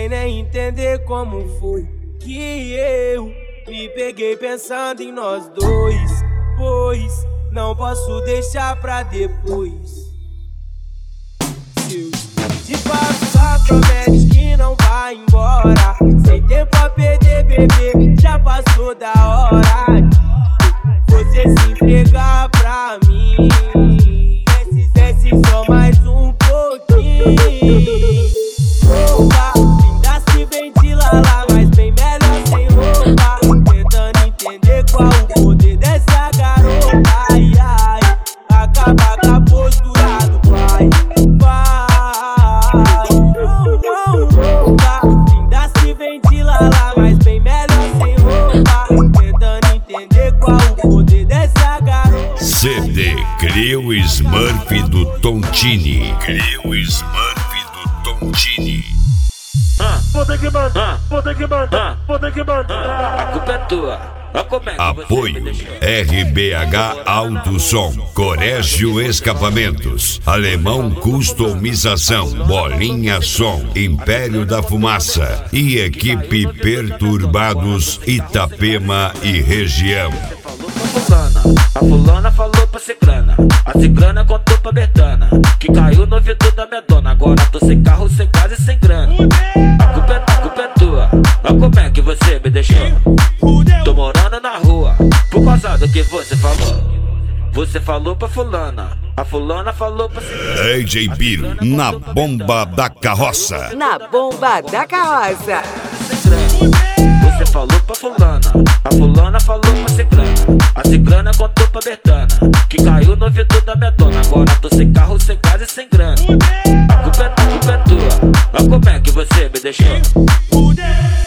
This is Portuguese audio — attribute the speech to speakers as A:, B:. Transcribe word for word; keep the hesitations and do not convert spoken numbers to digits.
A: sei nem entender como foi que eu me peguei pensando em nós dois, pois não posso deixar pra depois. Se eu te passo a promete que não vai embora, sem tempo a perder, bebê, já passou da hora de você se entregar pra mim. Desce, desce só mais um pouquinho. Roupa, linda se ventila lá, mas bem melhor sem roupa. Tentando entender qual o poder dessa garota. Ai, ai, acaba com a postura do pai. Vai, roupa, linda se ventila lá, mas bem melhor sem roupa. Tentando entender qual o poder dessa garota.
B: C D Crio Smurf do Tontini. Crio Smurf do Tontini.
C: Ah, vou ter que mandar, vou ter que mandar, vou ter que mandar.
D: A culpa é tua. Como é que
B: Apoio R B H Alto Som, Corégio Escapamentos, Alemão Customização, Bolinha Som, Império da Fumaça e equipe Perturbados Itapema e região.
D: A fulana falou pra ciclana, a ciclana contou pra Bertana que caiu no ouvido da minha dona. Agora tô sem carro, sem casa e sem grana. A culpa é, a culpa é tua. Olha como é que você me deixou. Tô morando na rua por causa do que você falou. Você falou pra fulana, a fulana falou pra ciclana.
B: D J Biro na bomba da carroça.
E: Na bomba da carroça.
D: Você falou pra fulana, a fulana falou pra ciclana, a ciclana contou pra Bertana que caiu no ouvido da minha dona. Agora tô sem carro, sem casa e sem grana. A culpa é, a culpa é tua. Olha como é que você me deixou.